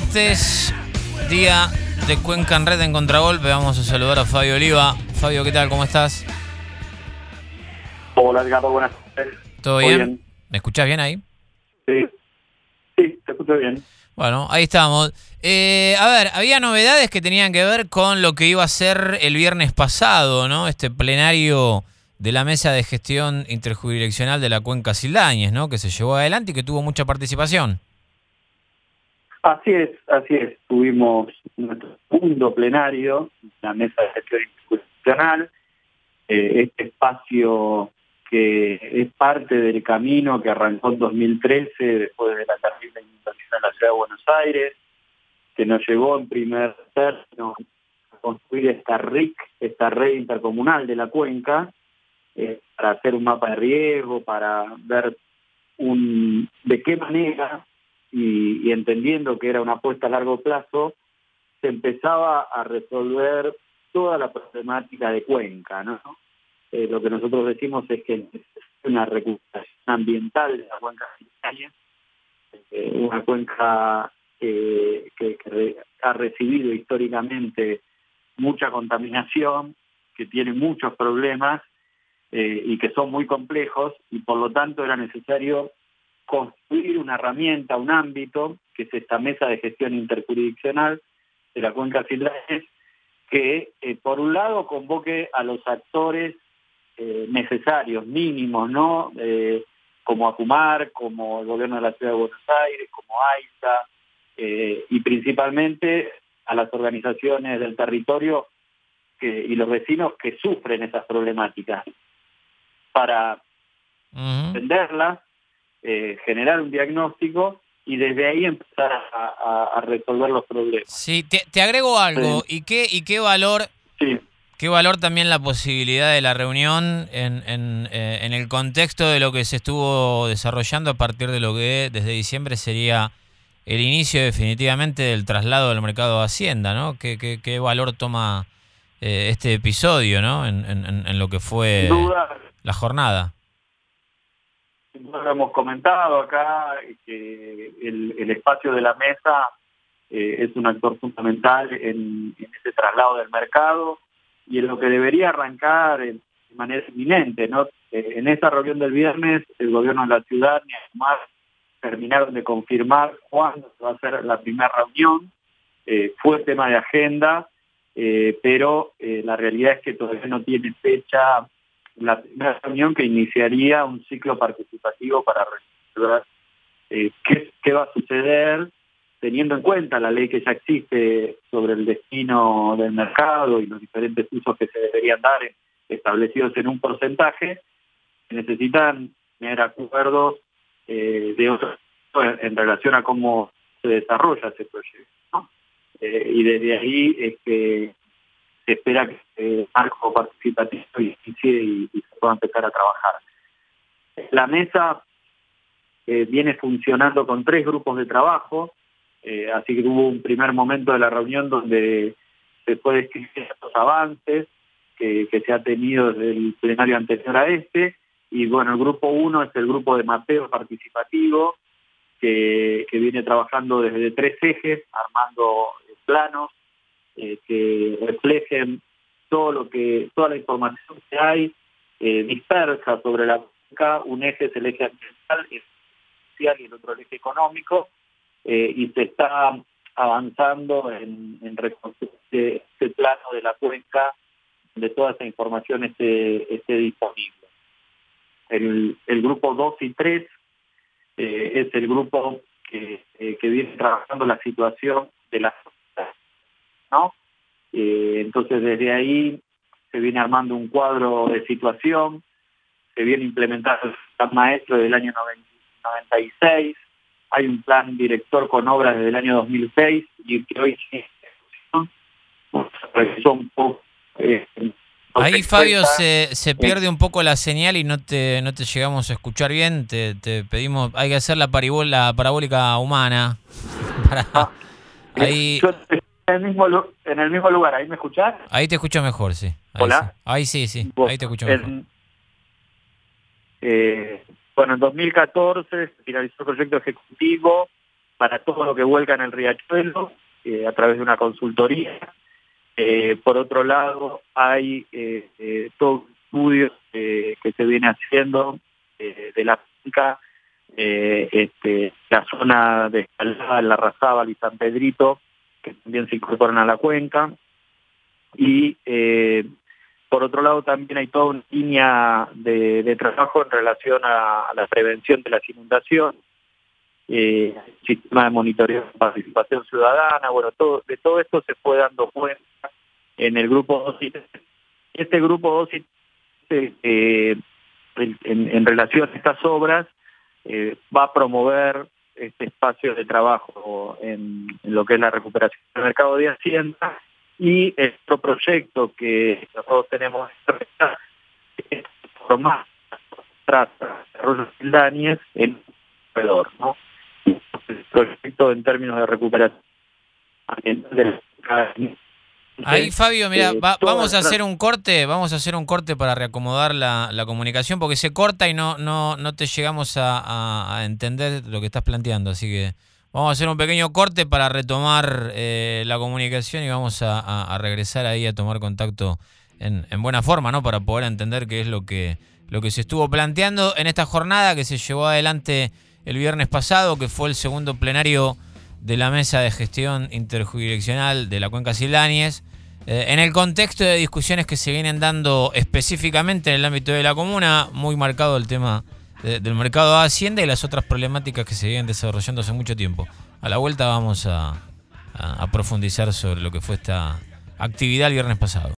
Martes, día de Cuenca en Red en Contragolpe. Vamos a saludar a Fabio Oliva. Fabio, ¿qué tal? ¿Cómo estás? Hola, Edgardo, buenas tardes. ¿Todo bien? ¿Me escuchás bien ahí? Sí, te escucho bien. Bueno, ahí estamos. A ver, había novedades que tenían que ver con lo que iba a ser el viernes pasado, ¿no? Este plenario de la Mesa de Gestión Interjurisdiccional de la Cuenca Sildañez, ¿no? Que se llevó adelante y que tuvo mucha participación. Así es. Tuvimos nuestro segundo plenario, la Mesa de Gestión Interjurisdiccional, este espacio que es parte del camino que arrancó en 2013 después de la terrible inundación en la ciudad de Buenos Aires, que nos llevó en primer término a construir esta RIC, esta red intercomunal de la cuenca, para hacer un mapa de riesgo, para ver de qué manera, y entendiendo que era una apuesta a largo plazo, se empezaba a resolver toda la problemática de Cuenca, ¿no? Lo que nosotros decimos es que es una recuperación ambiental de la cuenca sildañez, una cuenca que ha recibido históricamente mucha contaminación, que tiene muchos problemas y que son muy complejos, y por lo tanto era necesario construir una herramienta, un ámbito, que es esta mesa de gestión interjurisdiccional de la cuenca sildañez, que por un lado convoque a los actores necesarios, mínimos, ¿no? Como ACUMAR, como el gobierno de la Ciudad de Buenos Aires, como AISA, y principalmente a las organizaciones del territorio y los vecinos que sufren esas problemáticas, para entenderlas, generar un diagnóstico y desde ahí empezar a resolver los problemas. Sí, te agrego algo. Sí. ¿Y qué valor? Sí. ¿Qué valor también la posibilidad de la reunión en el contexto de lo que se estuvo desarrollando a partir de lo que desde diciembre sería el inicio definitivamente del traslado del mercado de Hacienda, ¿no? ¿Qué valor toma este episodio, ¿no? En lo que fue Sin duda, la jornada? lo hemos comentado acá, que el espacio de la mesa es un actor fundamental en ese traslado del mercado y en lo que debería arrancar de manera inminente, ¿no? En esa reunión del viernes, el gobierno de la ciudad ni ACUMAR terminaron de confirmar cuándo va a ser la primera reunión. Fue tema de agenda, pero la realidad es que todavía no tiene fecha la primera reunión, que iniciaría un ciclo participativo para resolver qué va a suceder, teniendo en cuenta la ley que ya existe sobre el destino del mercado y los diferentes usos que se deberían dar establecidos en un porcentaje. Necesitan tener acuerdos de otros en relación a cómo se desarrolla ese proyecto, ¿no? Y desde ahí es que se espera que el marco participativo inicie y se pueda empezar a trabajar. La mesa viene funcionando con 3 grupos de trabajo, así que hubo un primer momento de la reunión donde se fue describir los avances que se ha tenido desde el plenario anterior a este, y bueno, el grupo 1 es el grupo de mapeo participativo, que viene trabajando desde 3 ejes, armando planos que reflejen toda la información que hay dispersa sobre la cuenca. Un eje es el eje ambiental, el social, y el otro el eje económico, y se está avanzando en reconstruir este plano de la cuenca donde toda esa información esté disponible. El grupo 2 y 3 es el grupo que viene trabajando la situación de la sociedad, ¿no? Entonces desde ahí se viene armando un cuadro de situación, se viene implementando el plan maestro del año 96, hay un plan director con obras desde el año 2006 y que hoy revisó un poco. Ahí, Fabio, se pierde un poco la señal y no te llegamos a escuchar bien. Te pedimos, hay que hacer la parabólica humana. Ahí. Yo en el mismo lugar, ¿ahí me escuchás? Ahí te escucho mejor, sí. Ahí Hola. Sí. Ahí sí. Bueno, ahí te escucho mejor. Bueno, en 2014 se finalizó el proyecto ejecutivo para todo lo que vuelca en el riachuelo a través de una consultoría. Por otro lado, hay todo un estudio que se viene haciendo de la finca, la zona de Escalada, La Razábal y San Pedrito, que también se incorporan a la cuenca. Y por otro lado también hay toda una línea de trabajo en relación a la prevención de las inundaciones, sistema de monitoreo de participación ciudadana. Bueno, de todo esto se fue dando cuenta en el grupo 2 y 3. Este grupo 2 y 3, en relación a estas obras, va a promover este espacio de trabajo en lo que es la recuperación del mercado de Hacienda. Y otro proyecto que nosotros tenemos es formar desarrollo de Sildañez en un corredor, ¿no? El proyecto en términos de recuperación ambiental. Ahí, Fabio, mira, vamos a hacer un corte para reacomodar la comunicación, porque se corta y no te llegamos a entender lo que estás planteando, así que vamos a hacer un pequeño corte para retomar la comunicación y vamos a regresar ahí a tomar contacto en buena forma, ¿no? Para poder entender qué es lo que se estuvo planteando en esta jornada que se llevó adelante el viernes pasado, que fue el segundo plenario de la Mesa de Gestión Interjurisdiccional de la Cuenca Sildañez, en el contexto de discusiones que se vienen dando específicamente en el ámbito de la comuna, muy marcado el tema del mercado de Hacienda y las otras problemáticas que se vienen desarrollando hace mucho tiempo. A la vuelta vamos a profundizar sobre lo que fue esta actividad el viernes pasado.